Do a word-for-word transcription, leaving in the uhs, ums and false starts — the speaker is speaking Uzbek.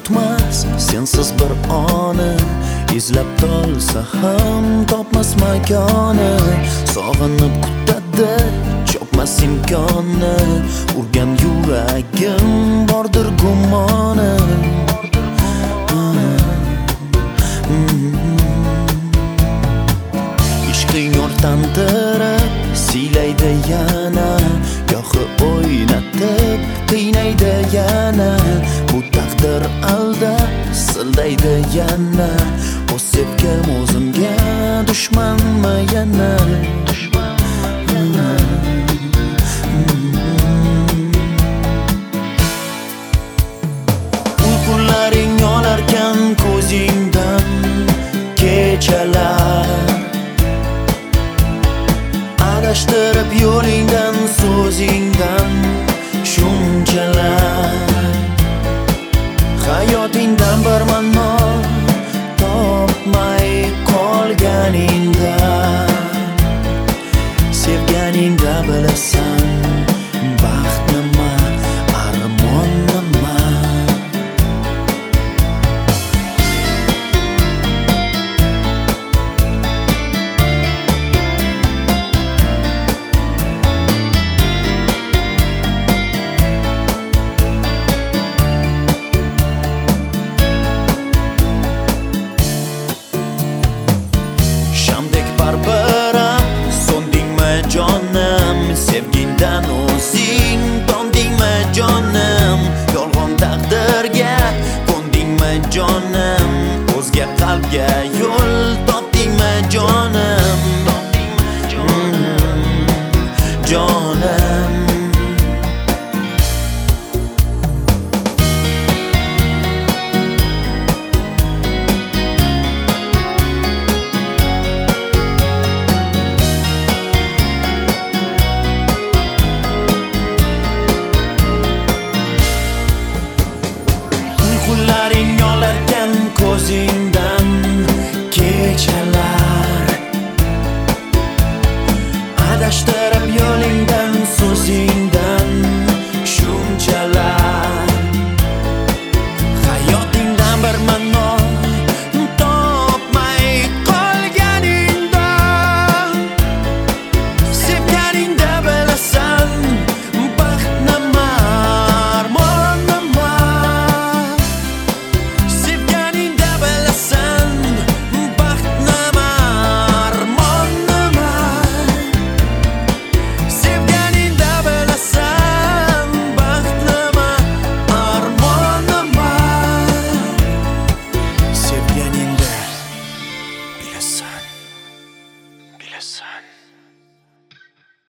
o'tmas sensiz bir oni, izlab tolsa ham topmas makoni. Sog'inib kutadi chopmas imkonni, urgan yuragim bordir gumoni. Ishqing o'rtantirib siylaydi yana, gohi o'ynatib qiynaydi yana. Bu taqdir aldab sildaydi yana, o'z sevgim o'zimga dushmanmi yana? Uyqularing olarkan ko'zingdan kechalar, adashtirib yo'lingdan so'zingdan shunchalar. Hayotingdan bir ma'no topmay qolganingda, sevganingda bilasan baxt nima, armon nima. Barbaram so'ndingmi jonim, sevgingdan o'zing tondingmi jonim. Yolg'on taqdirga qo'ndingmi jonim, o'zga qalbga yo'l topdingmi jonim. Jonim Uyqularing olarkan ko'zingdan kechalar, adashtirib yo'lingdan so'zingdan shunchalar. Hayotingdan bir ma'no topmay qolganingda, sevganingda bilasan baxt nima, armon nima. Sevganingda bilasan baxt nima, armon nima. Sevganingda bilasan baxt nima, armon nima. Sevganingda bilasan